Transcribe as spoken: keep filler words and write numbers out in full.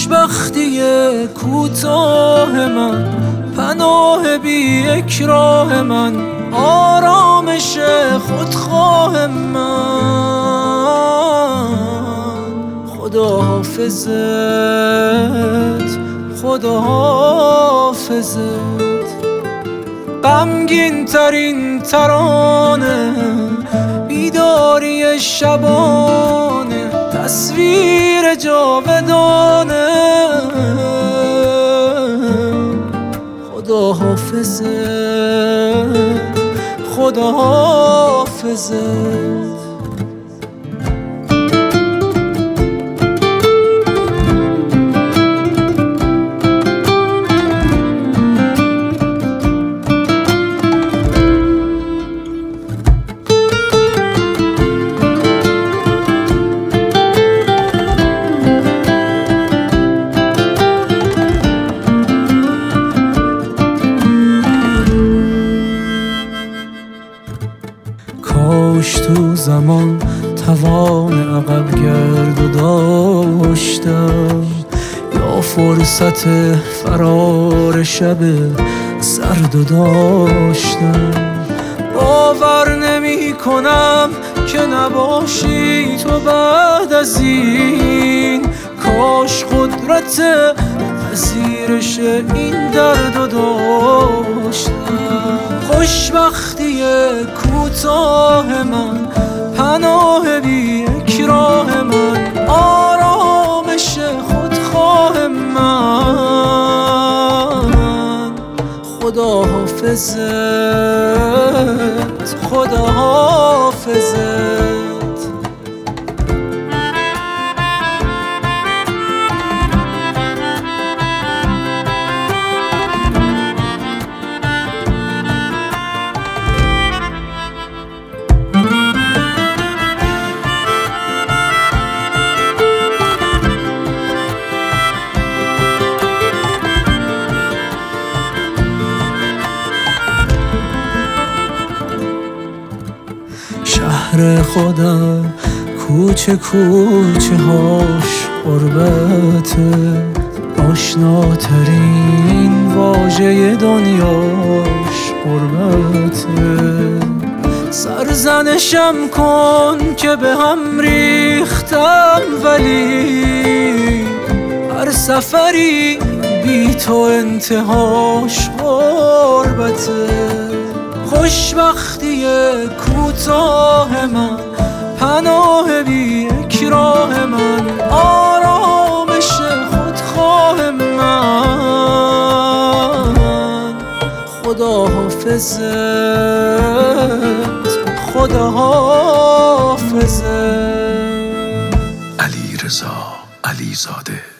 خوشبختی کوتاه من، پناه بی اکراه من، آرامش خودخواه من. خدا حافظت، خدا حافظت. غمگین ترین ترانه، بیداری شبانه، تصویر جاودانه. خدا حافظت، خدا حافظت. کاش تو زمان توان عقب گرد داشتم، یا فرصت فرار شب سرد داشتم. باور نمی کنم که نباشی تو بعد از این، کاش قدرت پذیرش این درد داشتم. خوشبختی کوتاه من، پناه بی اکراه من، آرامش خودخواه من. خدا حافظت، خدا حافظت. شهر خودم کوچه کوچه هاش غربته، آشناترین واژه دنیاش غربته. سرزنشم کن که به هم ریختم، ولی هر سفری بی تو انتهاش غربته. خوشبختی کوتاه من، پناه بی اکراه من، آرامش خودخواه من. خدا حافظت، خدا حافظت. علیرضا علیزاده.